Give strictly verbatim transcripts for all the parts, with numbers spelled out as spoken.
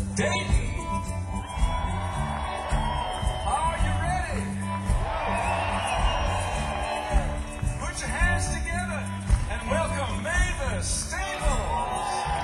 Dayton, are you ready? Put your hands together and welcome Mavis Staples.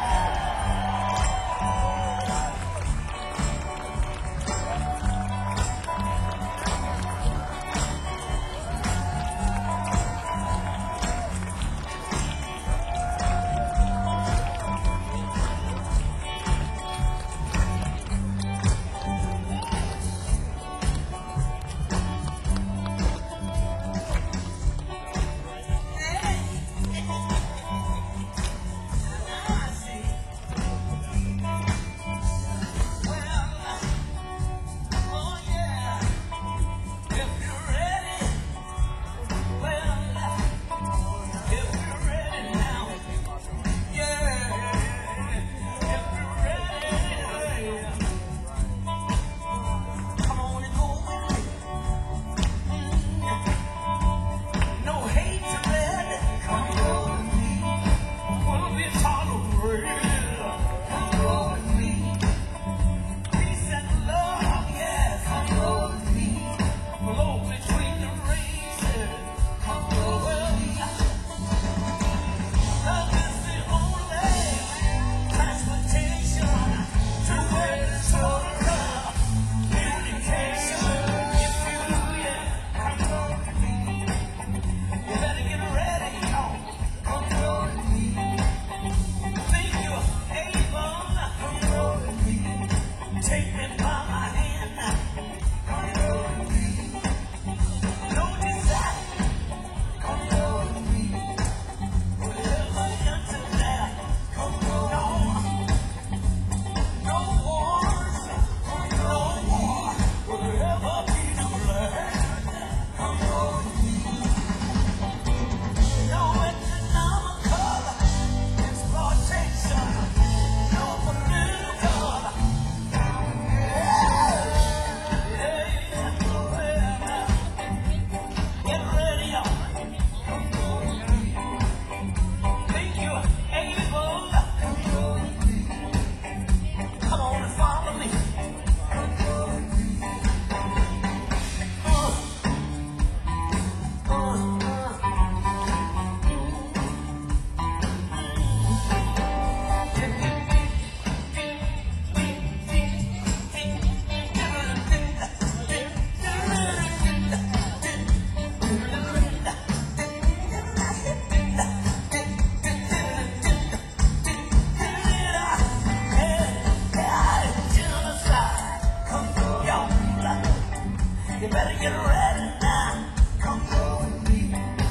You better get ready now. Come go with me.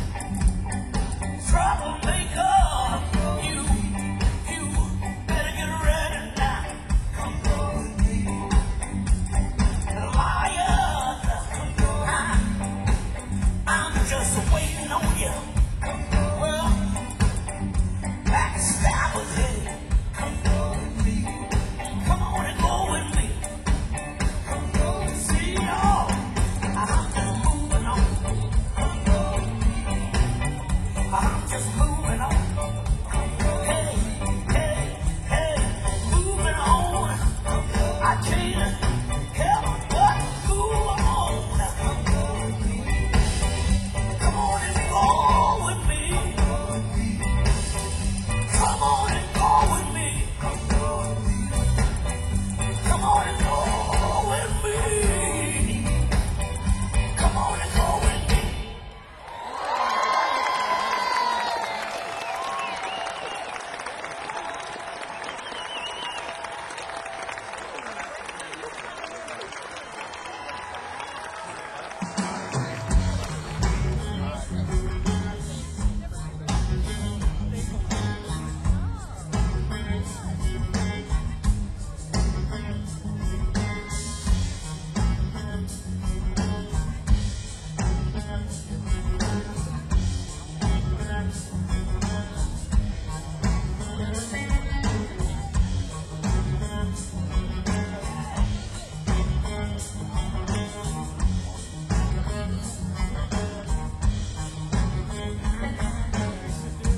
Troublemaker, you, you better get ready now. Come go with me. Liar, I, I'm just waiting on you. Well, backstabbers, hey, come go with me. Come on and go with me. Come go and see y'all. I'm just moving on. I'm just moving on. Hey, hey, hey, moving on. I can't help but move on. Come on and go with me. Come on and go with me. Come on and go with me. Come on and go with me.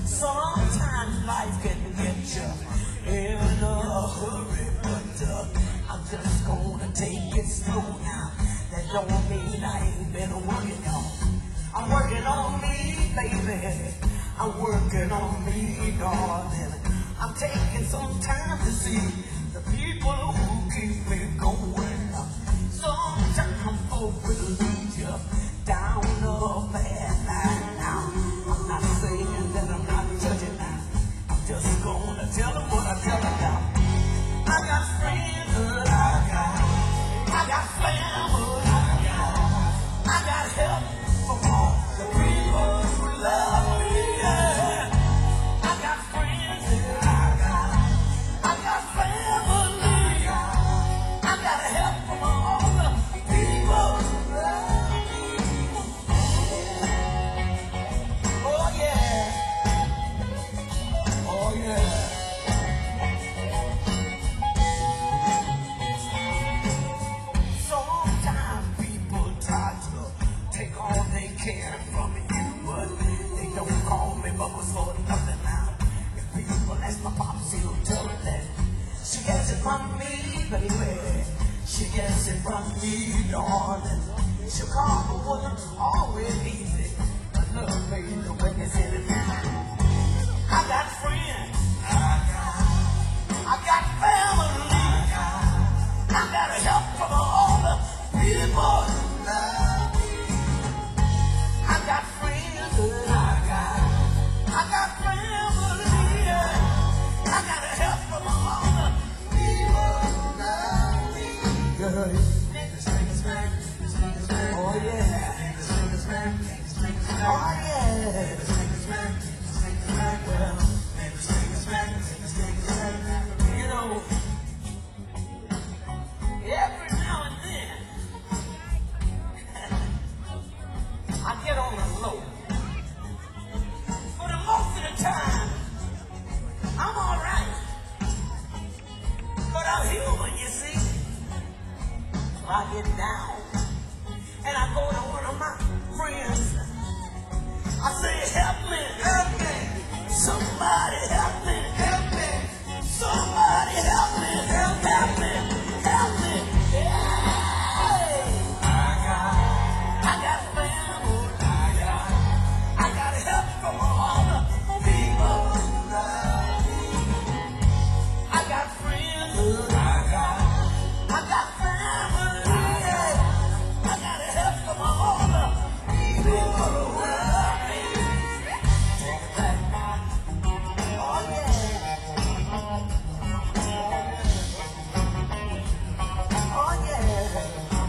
Sometimes life can get you in a hurry, but uh, just gonna take it slow now. That don't mean I ain't been working on. I'm working on me, baby. I'm working on me, darling. I'm taking some time to see the people who keep me going. Sometimes folk will lead you down a bad line now. I'm not saying that I'm not judging now. I'm just gonna tell them what I tell them now. I got friends that I got. I got family I got. I got help from all the people who love me. Yeah. I got friends that I got. I got family. I got help from all the people who love me. Oh yeah. Oh yeah. Sometimes people try to take all they can from you, but they don't call me bubbles for nothing now. If people ask my pops, he'll tell them that she gets it from me, baby. She gets it from me, darling. Chicago wasn't always easy, but love made the way they said it now. I got friends. I got, I got family. I got help from all the people who love me. I got friends that I got. I got family. Yeah. I got help from all the people who love me. Good. Oh yeah. Oh yeah. Well, you know, every now and then, I get on the low. For the most of the time, I'm all right. But I'm human, you see. So I get down, and I go to one of my friends. I say, help me, help me. Somebody help me, help me. Somebody help me, help, help me, help me. Hey. I got, I got family. I got, I got help from all the people who love me. I got friends. I got, I got family. I got help from all the people who love me. Oh yeah. Oh yeah.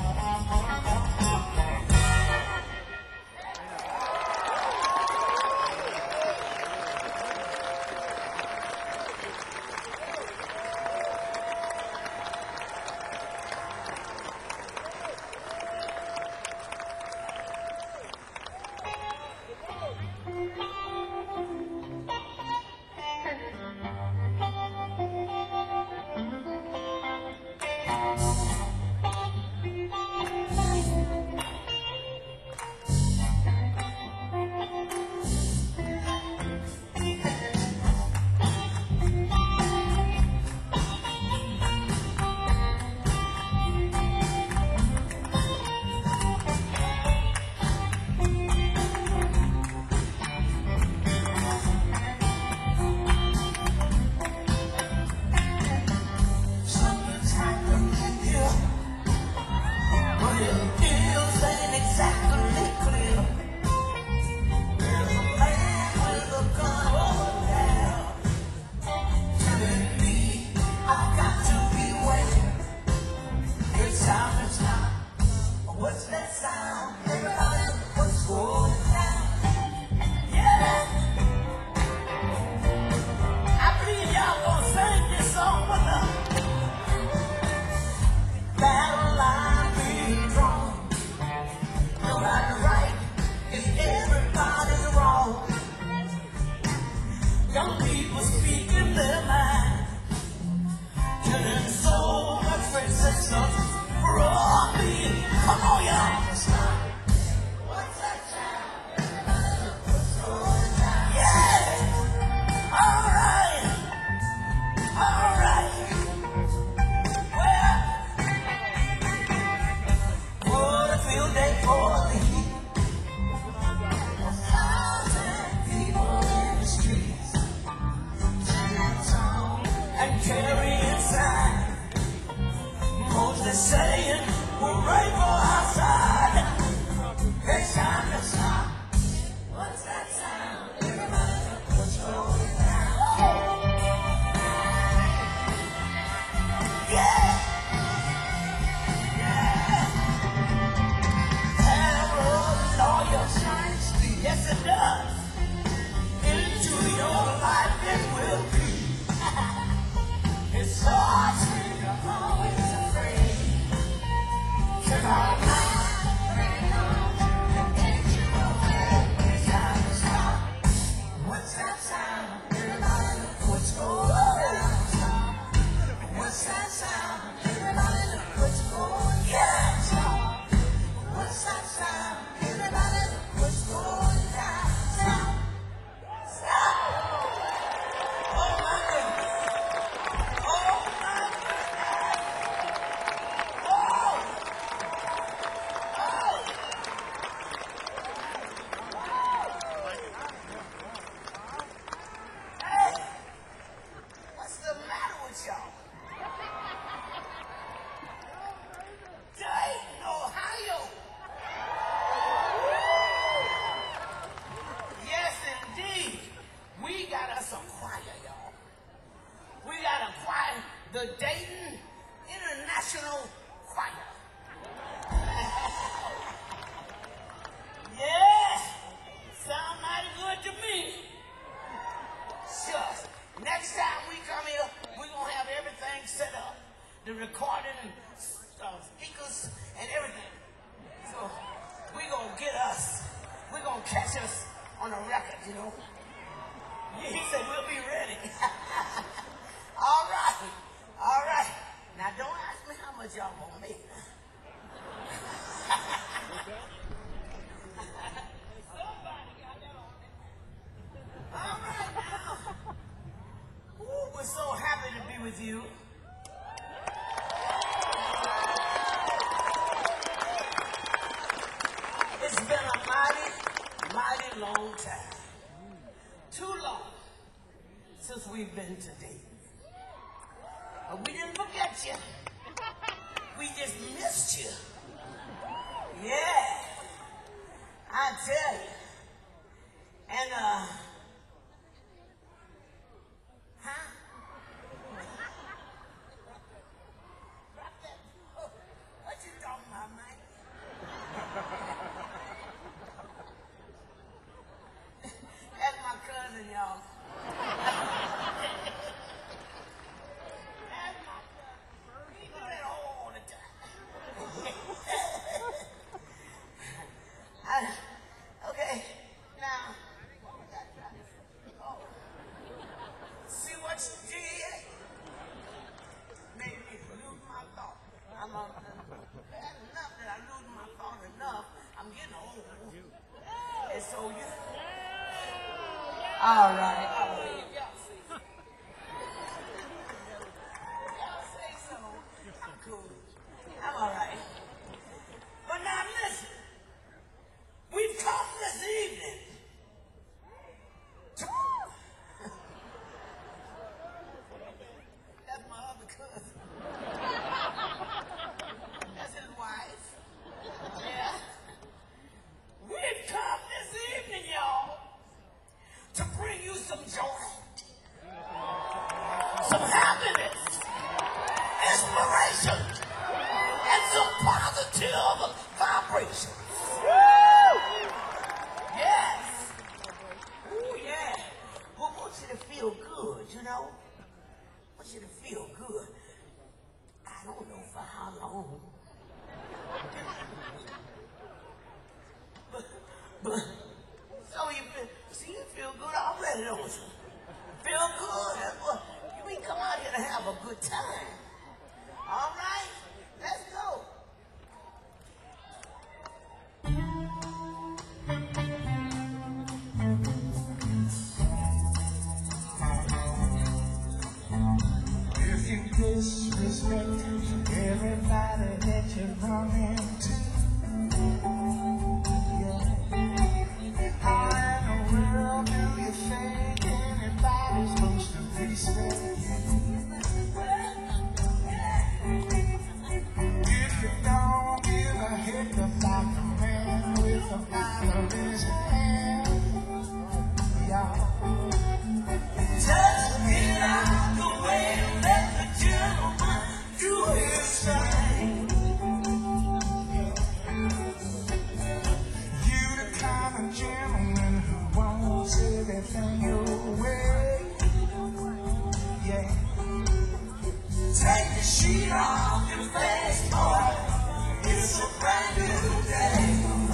Something's happened in here, but it feels ain't exactly clear. There's a man with a gun over there telling me I've got to beware. It sounds now. What's that sound? Everybody, what's going down? Yeah, I believe y'all gonna sing this song with us. Battle line being drawn. Nobody right is everybody's wrong. Young people speaking their mind, telling so much racist stuff for all me. Come on, y'all. What's that sound? Yeah. All right. All right. Well, Rainbow outside. It's time to stop. What's that sound? Everybody, what's going down? Yeah! Yeah! Arrow lawyer shines, yes it does. Into your life it will be. It's so hard to you're always afraid. Cause our mind ran on and get you away. It's time to stop. What's that sound? Everybody look what's going on. What's that sound? Everybody look what's going on. Yeah, stop. What's that sound? Everybody look what's going down. Stop. Stop. Oh my goodness. Oh my goodness. Oh. Oh. Hey. What's the matter with y'all? Dayton, Ohio. Yes, indeed. We got us a choir, y'all. We got a choir, the Dayton International Choir. Yeah, sound mighty good to me. Shucks. Next time we come here, we're going to have everything set up. The recording, uh, speakers, and everything. So we're going to get us. We're going to catch us on a record, you know. He said we'll be ready. All right. All right. Now, don't ask me how much y'all going to make. Somebody got that on it. All right, now. Ooh, we're so happy to be with you. It's been a mighty, mighty long time. Too long since we've been to Dayton. But we didn't forget you. We just missed you. Yeah. I tell you. And, uh, huh? Drop that. Oh, what you talking about, Mike? That's my cousin, y'all. That's my cousin. He do that all the time. I, okay, now, oh, see what you did? Made me lose my thought. I'm on, bad enough that I lose my thought enough. I'm getting old. And so you, all right, all right. Y'all say, y'all say so. I'm cool. I'm all right. But now listen. We've come this evening to... That's my other cousin. That's his wife. Yeah. We've come this evening, y'all, to bring you some joy, some happiness, inspiration, and some positive vibrations. Yes. Ooh, yeah. We want you to feel good, you know? I want you to feel good. I don't know for how long. but, but, so you feel, see, you feel good already, don't you? Feel good. That's what, we come out here to have a good time. All right? Let's go. If you disrespect everybody that you run into, yeah. How in the world do you think anybody's supposed to respect you? If you don't give cheat on your face, boy. It's a brand new day.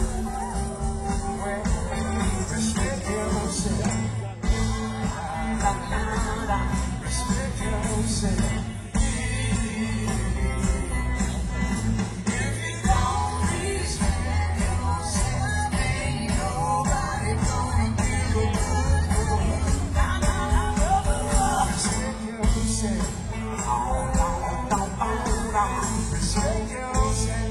Respect yourself. Da, da, da. Respect yourself. If you don't respect yourself, ain't nobody gonna give a good. Da, da, da, da, da. Respect yourself. Oh, da, da, da, da. Respect yourself.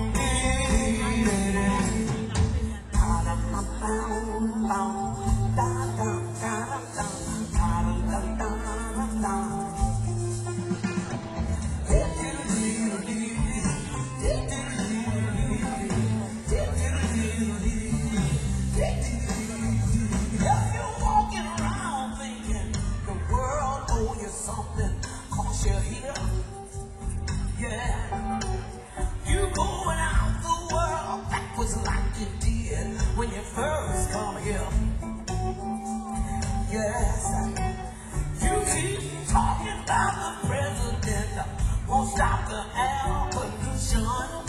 Something, cause you're here, yeah. You going out the world backwards like you did when you first come here. Yes, you keep talking about the president won't stop the air pollution.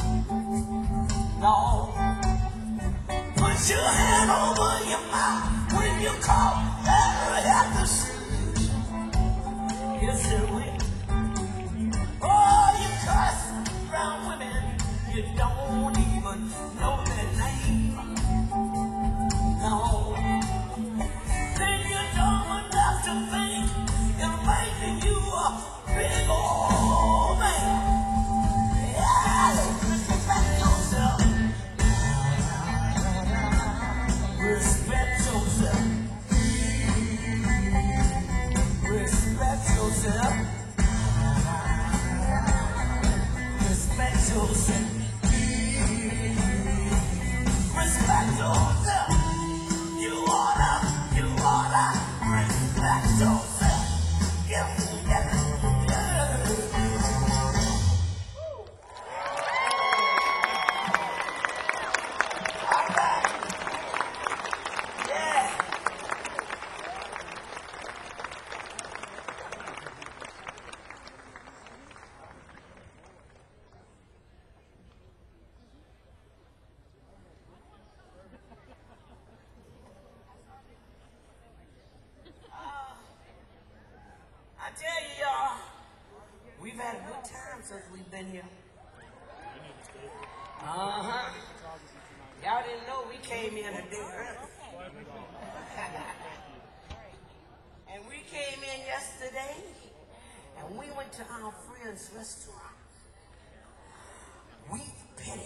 No, put your hand over your mouth when you cough. Never have to see. Yes, it will. Oh, you cuss around women, you don't even know their name. No. Then you're dumb enough to think you're making you a big old man. Yeah, respect yourself. Respect yourself. Respect yourself. Respect yourself. Respect yourself. You oughta, you oughta respect yourself. Give me that. All right. Yeah. I tell you, y'all, we've had a good time since we've been here. Uh-huh. Y'all didn't know we came in a day early. And we came in yesterday, and we went to our friend's restaurant. We Penny.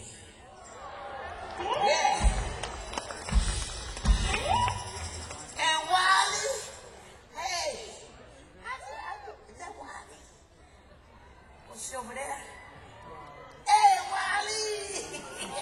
Yeah. And Wiley, hey. Is that Wiley? What's over there? Hey, Wiley!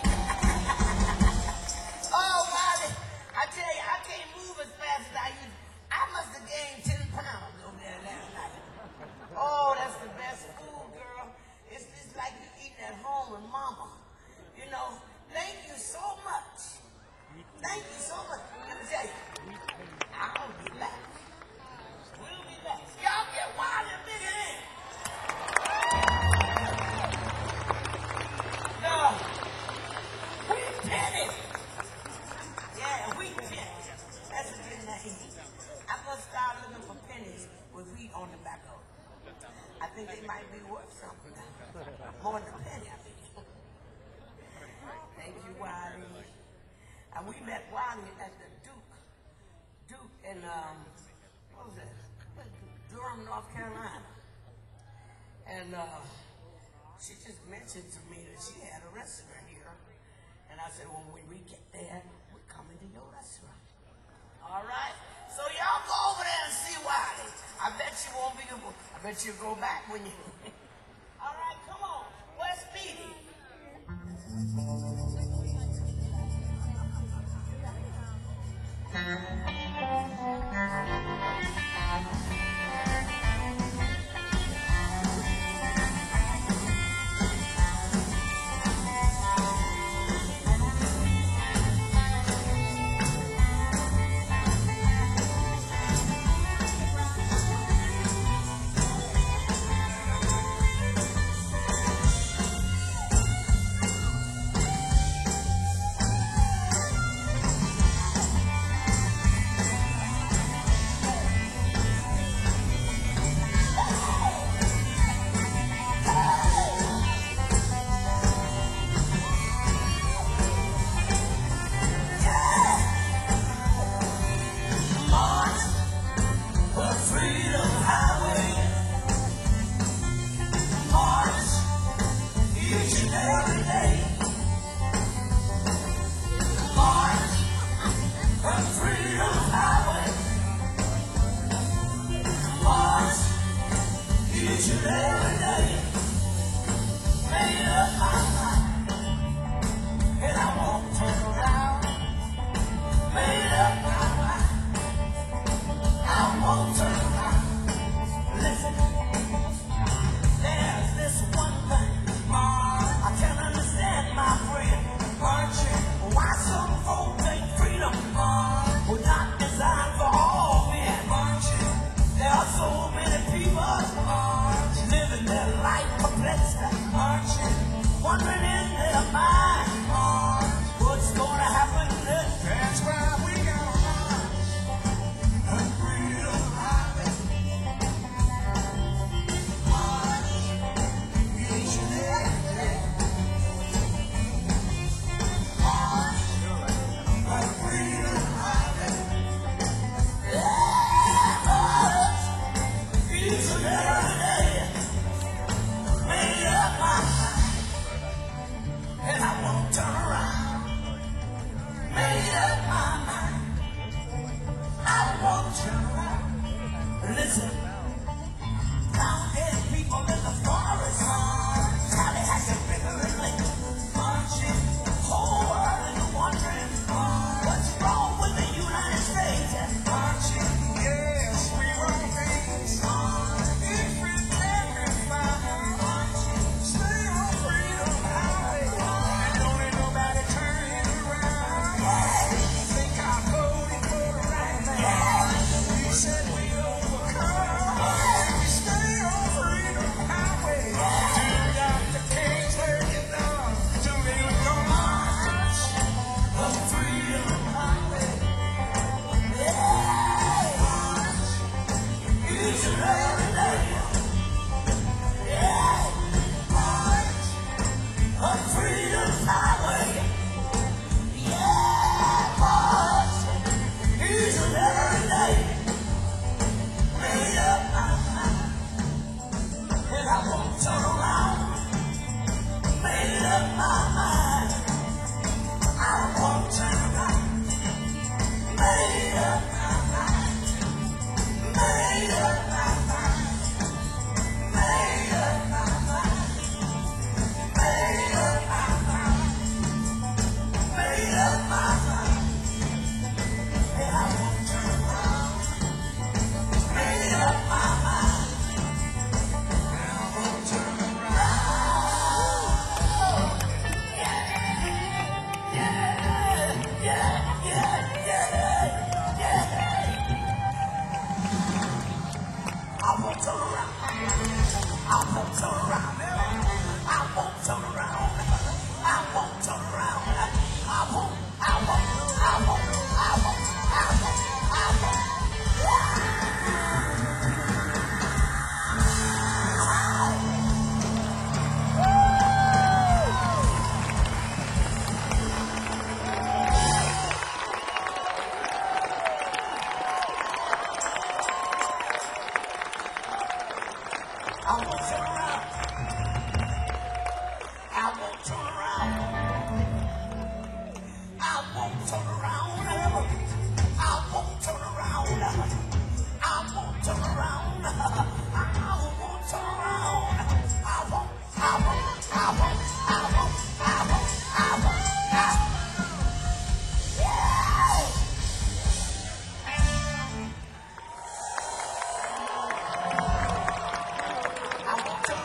Oh, Wiley, I tell you, I can't move as fast as I used to. I must have gained ten pounds over there last night. Oh, that's the best food, girl. It's just like you eating at home with mama. You know, thank you so much. Thank you so much. Let me tell you, I'll be back. We'll be back. Y'all get wild and big in. No. We Penny. Yeah, we Penny. That's a good name. I'm going to start looking for pennies with wheat on the back of them. I think they might be worth something. More than a penny, I think. Thank you, Wiley. And we met Wiley at the Duke. Duke in, um, what was that? Durham, North Carolina. And uh, she just mentioned to me that she had a restaurant here. And I said, well, when we get there, we're coming to your restaurant. All right? So y'all go over there and see Wiley. I bet you won't be able, I bet you'll go back when you... All right, come on. Where's Speedy? Each and every day, made up my mind, and I won't turn around. Made up my mind, I won't turn around. Listen, there's this one thing I can't understand, my friend. Why some folk think freedom was not designed for all men? There are so many people living their life perplexed, wondering in their mind what's gonna happen next. That's why we gotta run the freedom highway. Each and every day. The freedom highway. Each and every day, made up my mind, and I won't turn around. Made up my mind, I won't turn around. Listen, down there, people in the forest, Tallahassee, bigger and late, marching, whole world is wondering what's wrong with the United States. Marching, yes, we won't face. If we sacrifice, stay on freedom highway, and don't let nobody turn you around. Think I voted for the right man. You said we overcome. If we stay on freedom highway, do Doctor King's work it done. Do they go march The freedom highway, each and every day, yeah, a freedom highway, yeah, march, each and every day, made up my mind, and I won't turn around. Made up my mind, I won't turn around. Made up my mind, made up my mind, made up my mind, made up my mind, made up my mind, and I won't turn around. Made up my mind, and I won't turn around. Yeah, yeah, yeah, yeah, yeah. I won't turn around. I won't turn around. I won't turn around. I won't turn around. I won't. I won't. I won't. I won't. I won't. I won't. I won't turn around. I won't turn around. I won't turn around. I won't turn around. I won't turn around. I won't turn around. I won't. I won't. I won't. I won't. I won't. I won't. Yeah. I won't turn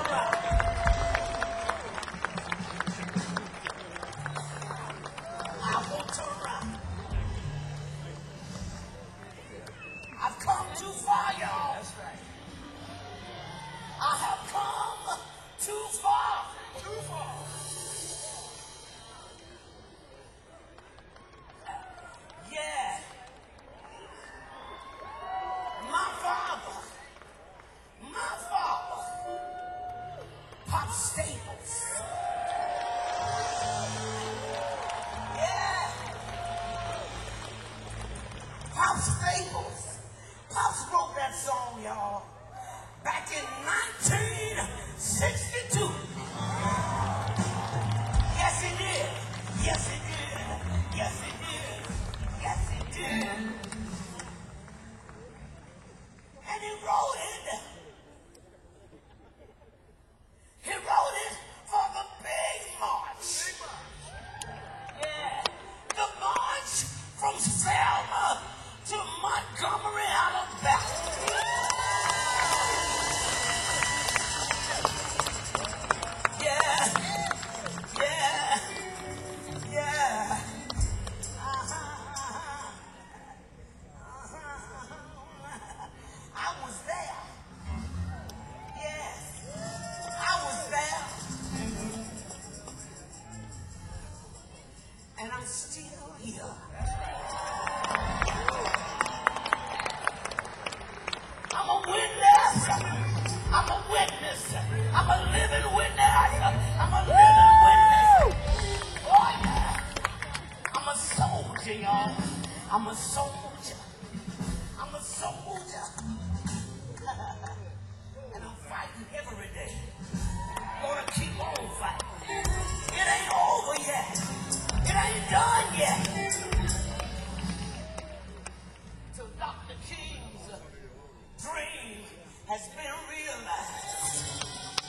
has been realized.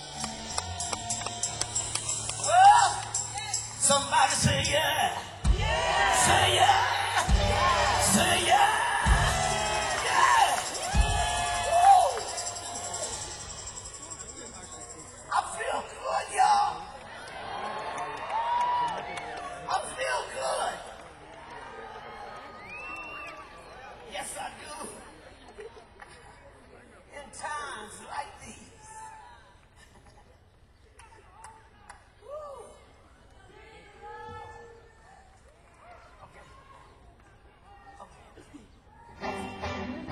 Well, somebody say yeah. Say yeah. Say yeah. Yeah. Woo. I feel good, y'all. I feel good. Yes, I do. In times like these. Woo. Okay. Okay.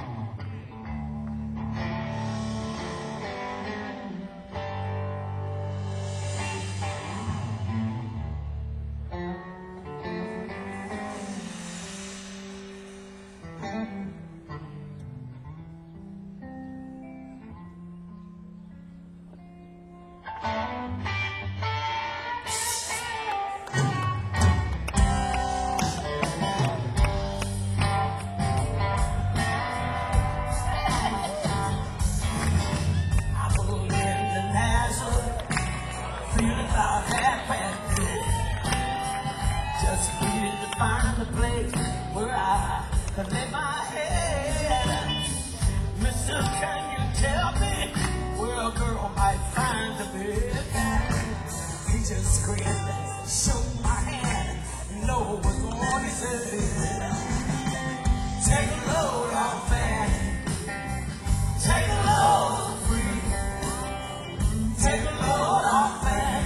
I pulled into Nazareth, feeling about half and good. Just needed to find a place where I could lay my head. Mister, can you tell me where a girl might find a bed? He just grinned, shook my hand, you know what's on his head. Take a load off that, take a load free, take a load off that,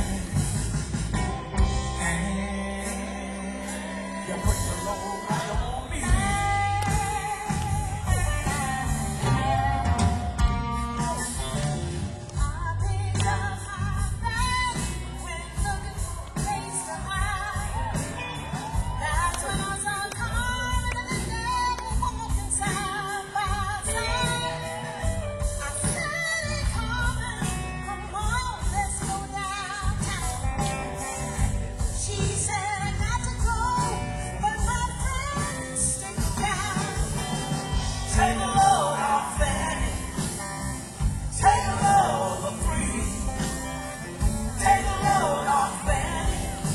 and you put the load right on me. I picked up my bag, went looking for a place to hide. That's when I saw Carmen and the devil walking side by side. I said, "Hey, Carmen, come on, let's go downtown." She said, "I got to go, but my friends stick around." Take a load off that, take a load for free, take a load off that,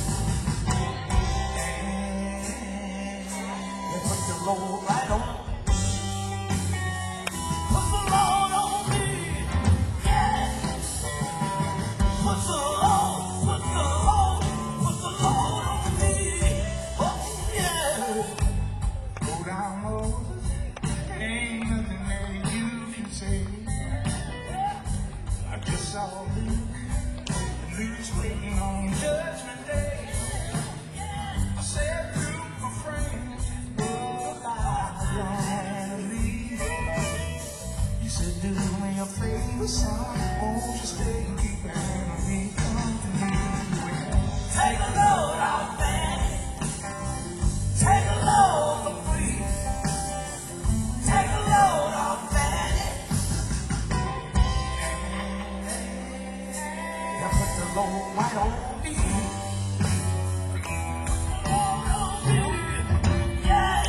and put the load right on. Put the load on me, yeah. Put the load, put the load, put the load on me, oh yeah. Go down, Moses. Ain't nothing that you can say. I just saw Luke, Luke's waiting on Judgment Day. I said, Luke, my friend, oh, I'm leave. You said, do me a favor, son, won't you stay and keep your hand on me, company? Take a load off that, take a load for free, take a load off that, and put the load right on me. Load on me, yeah.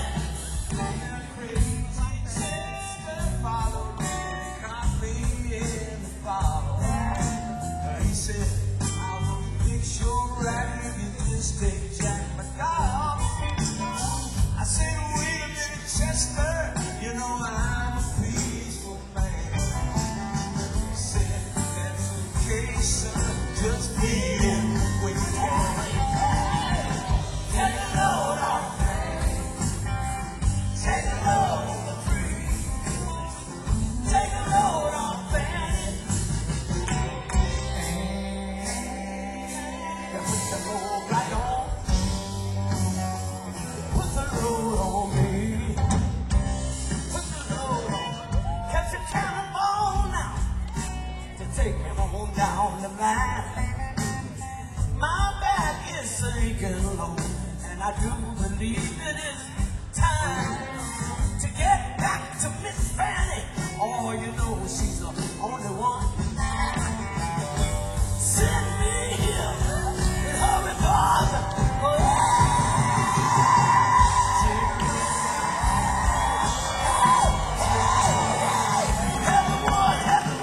He said, I will fix your right if you just take Jack McDowell. I said, wait a minute, Chester, you know I'm a peaceful man. He said, that's okay, son, just be in when you can. Take a load off that, take a load for free, take a load off that, and put the load right on. Put the load on me. Put the load on. Catch a cannonball now to take me on down the line. My back is sinking low, and I do believe it is time to get back to Miss Fanny. Oh, you know she's the only one. Send me here in her regard. Oh, yeah. Everyone has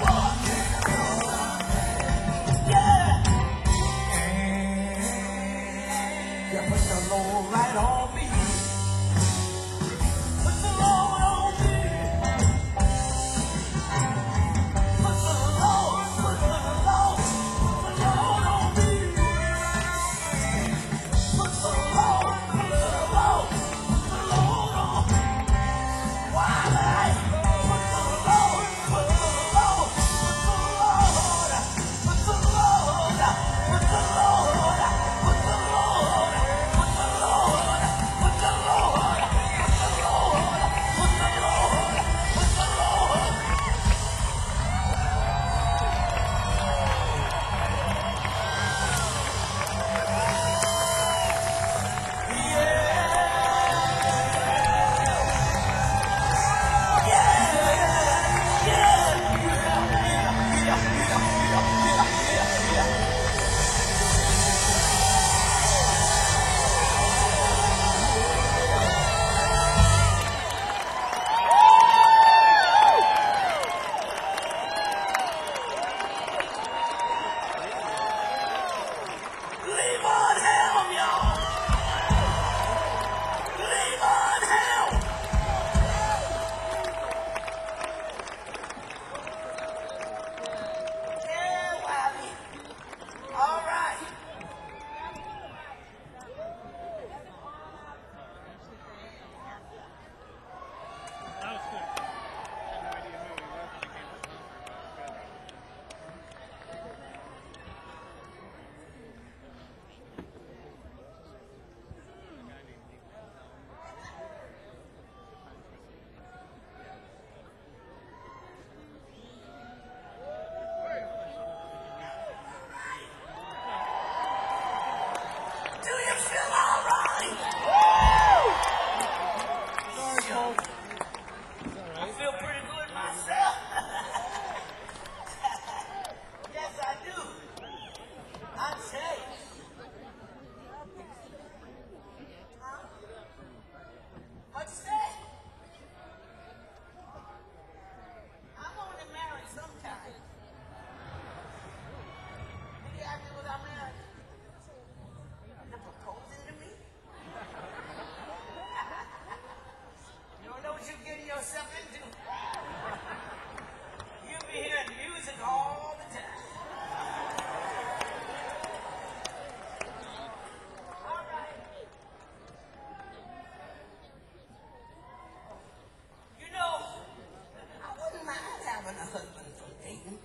dating.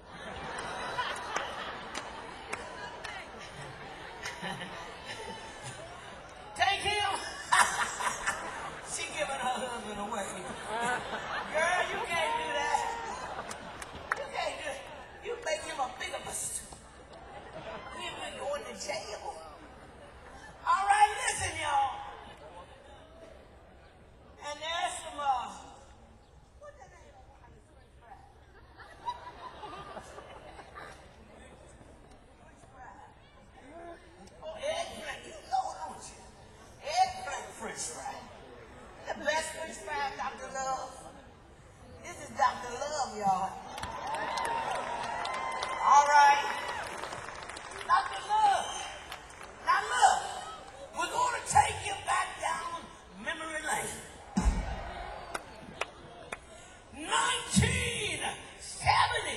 Take him. She giving her husband away. Girl, you can't do that. You can't do it. You make him a bigamist. He ain't going to jail. All right, listen, y'all. And there's some, uh, what's the name of one? French fries. French fries. Oh, eggplant. You know, don't you? Eggplant French fry. The best French fry, Doctor Love. This is Doctor Love, y'all. All right. Doctor Love. Now look, we're going to take you back down memory lane. nineteen seventy.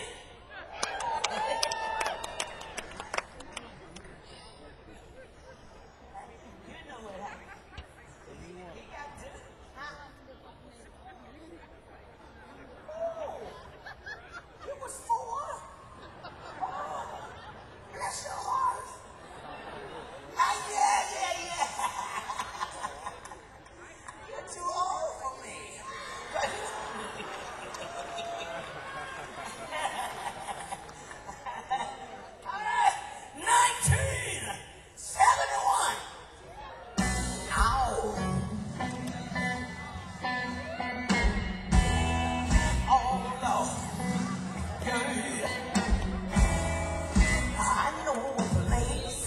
You know what happened. He got to. Oh, you was four. Oh, bless your heart. Ah, yeah, yeah, yeah. You're too old for me. All right, nineteen seventy-one. Ow. Oh, Lord. Yeah. I know a place.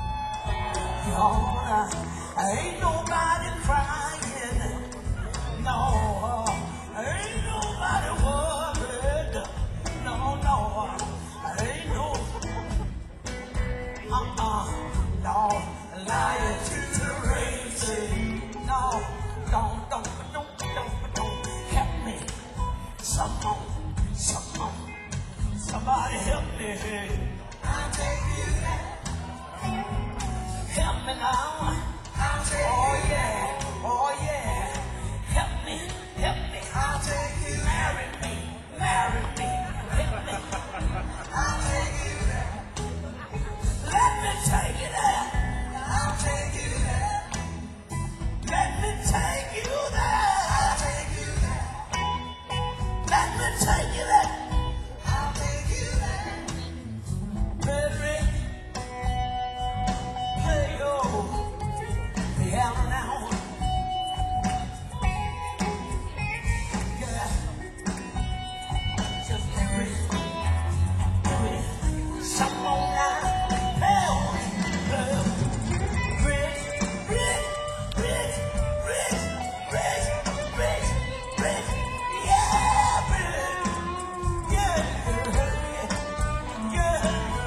Lord, ain't nobody crying. No, ain't nobody worried. No, no, ain't no, uh-uh, no, lying to the racing. No, don't, don't, don't, don't, don't, help me. Someone, someone, somebody help me. I'll take you there. Help me now. I'll take oh yeah, oh yeah. Help me, help me. I'll take you. Marry me, marry me. Help me. I'll take you there. Let me take you there. I'll take you there. Let me take you there. I'll take you there. Let me take you there. I'll take you there. Baby. Play your piano now. Yeah. Just do it. Do it. Someone now. Hell. Hell. Rich, rich, rich, rich, rich, rich, rich. Yeah, rich. Yeah. Yeah.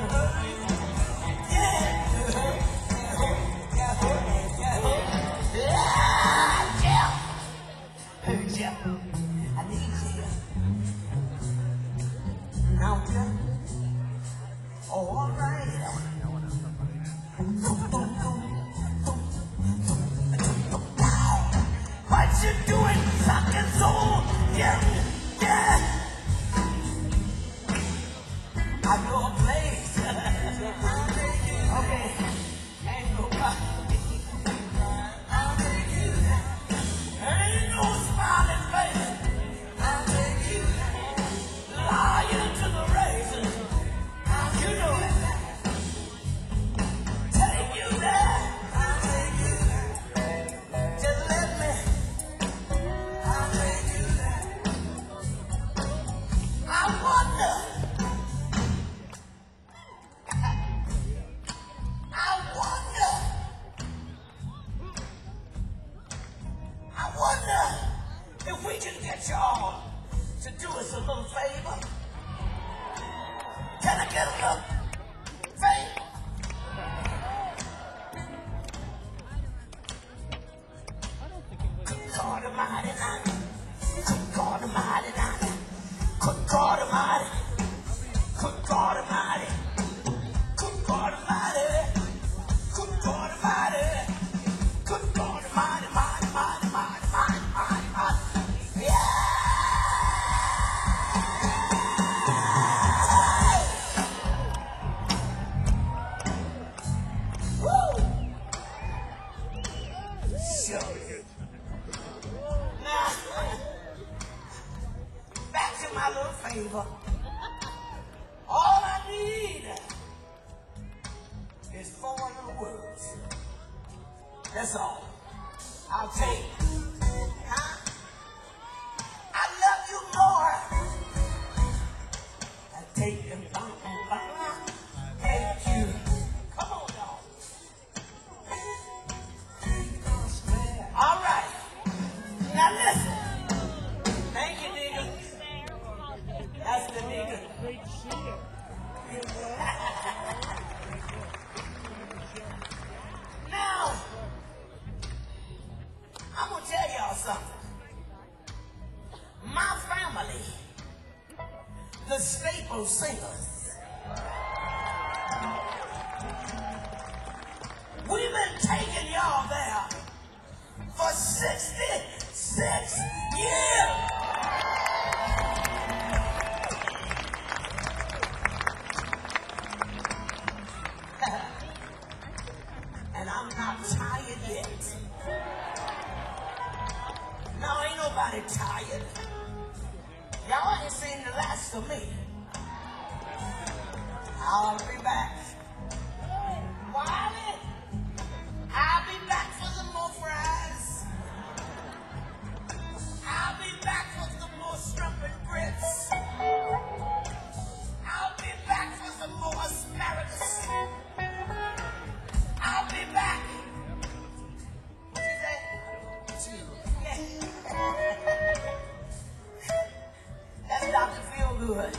Hey, Jeff, I need you. Now, Jeff. Oh, all right. What you doing, sucking soul? Yeah, yeah. I know a place. Okay. Ain't nobody. I'll take you there. Ain't no smiling face. I'll take you there. Lying to the razor. You know it. Take you there. I'll take you there. Just let me. I'll take you there. I wonder. I wonder. I wonder if we can get y'all to do us a little favor. Can I get a little favor? Good God Almighty, now. Good God Almighty, now. Good God Almighty. Good God Almighty. Good God Almighty. Good God Almighty. Good God Almighty, mighty, mighty, mighty, mighty, mighty, mighty. Yeah! need is four little words. That's all. I'll take. Huh? I love you more. I take them. Thank you. Come on, y'all. All right. Now listen. Thank you, nigga. That's the nigga. Now, I'm gonna tell y'all something. My family, the Staple Singers, we've been taking y'all there for sixty-six years. And I'm not tired yet. No, ain't nobody tired. Y'all ain't seen the last of me. I'll be back. Wiley, I'll be back for some more fries. I'll be back for some more shrimp and grits. I'll be back for some more asparagus. I'll be back. What you say? Yeah. That's Doctor Feelgood.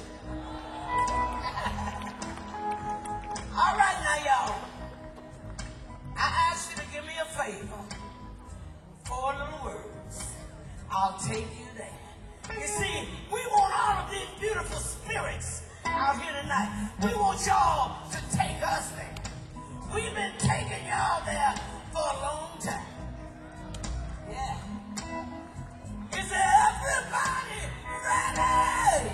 All right now, y'all. I ask you to give me a favor. Four little words. I'll take you there. You see, we want all of these beautiful spirits out here tonight. We want y'all to take us there. We've been taking y'all there for a long time. Yeah. Is everybody ready?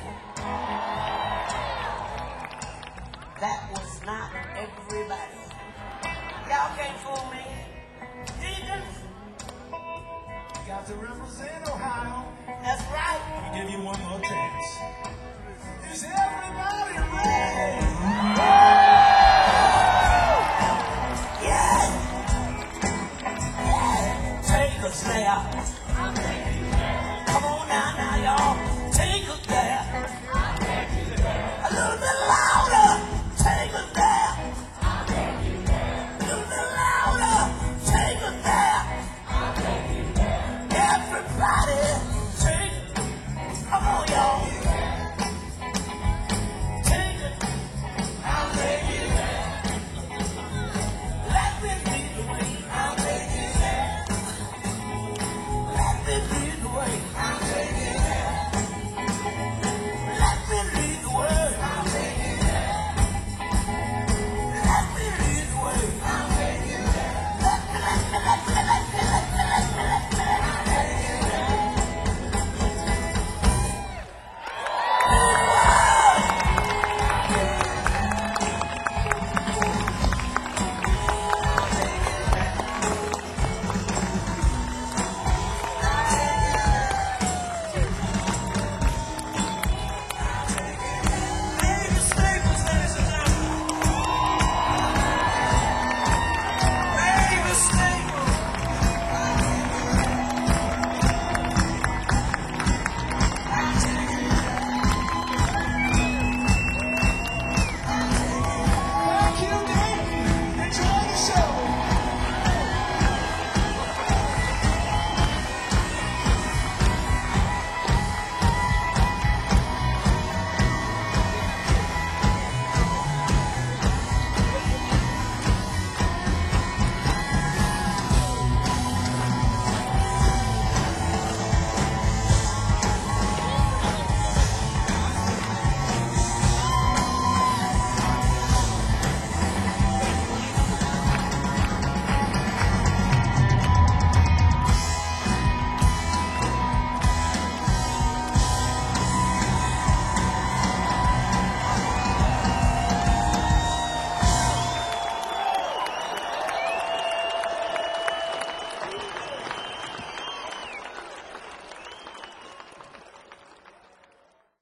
That was not everybody. Y'all can't fool me. Deacons, Got to represent Ohio. that's right. I'll give you one more chance.